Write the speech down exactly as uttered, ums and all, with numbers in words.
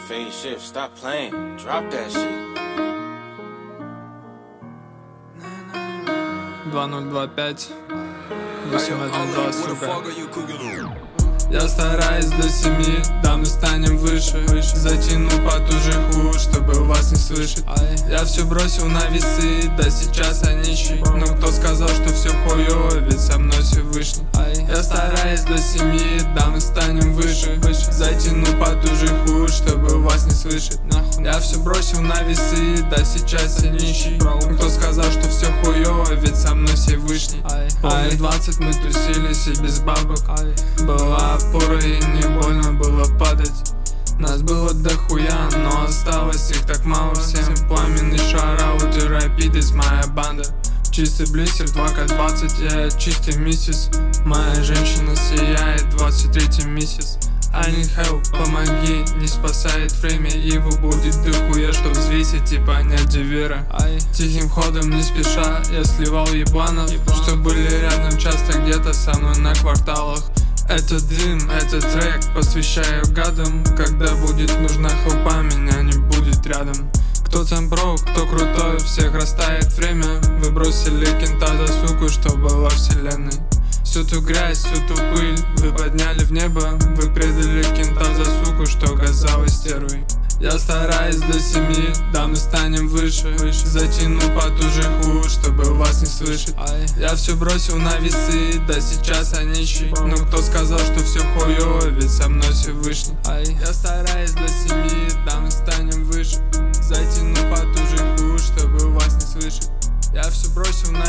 fade shift, stop playing, drop that shit. два ноль два пять восемь один два, сука. Я стараюсь до семи, да мы станем выше, выше. Затяну потуже, чтобы вас не слышать. Я все бросил на весы, да сейчас я нищий. Но кто сказал, что все хуёво, ведь со мной Всевышний. Я стараюсь до семи, да мы станем выше, выше. Затяну потуже, чтобы вас не слышать. Я все бросил на весы, да сейчас я нищий. Но кто сказал, что все хуёво, ведь со мной Всевышний. Ай, двадцать мы тусились и без бабок. Была опора и не больно было падать. Нас было дохуя, но осталось их так мало. Всем пламенный шараут и рапидес, моя банда. Чистый блистер, два ка двадцать, я чистый миссис. Моя женщина сияет, двадцать третий месяц. I need help, помоги, не спасает время. Его будет дохуя, что взвесить и понять, где вера. Тихим ходом, не спеша, я сливал ебланов, что были рядом часто где-то со мной на кварталах. Это дым, это трек, посвящаю гадам. Когда будет нужна хелпа, меня не будет рядом. Кто там бро, кто крутой, всех растает время. Вы бросили кента за суку, что была вселенной. Всю ту грязь, всю ту пыль вы подняли в небо. Вы предали кента за суку, что казалась стервой. Я стараюсь до семи, да мы станем выше, выше. Затяну потуже хуй, чтобы вас не слышать. Я все бросил на весы, да сейчас я нищий. Но кто сказал, что все хуёво, ведь со мной Всевышний. Я стараюсь до семи, да мы станем выше. Затяну потуже хуй, чтобы вас не слышать. Я все бросил на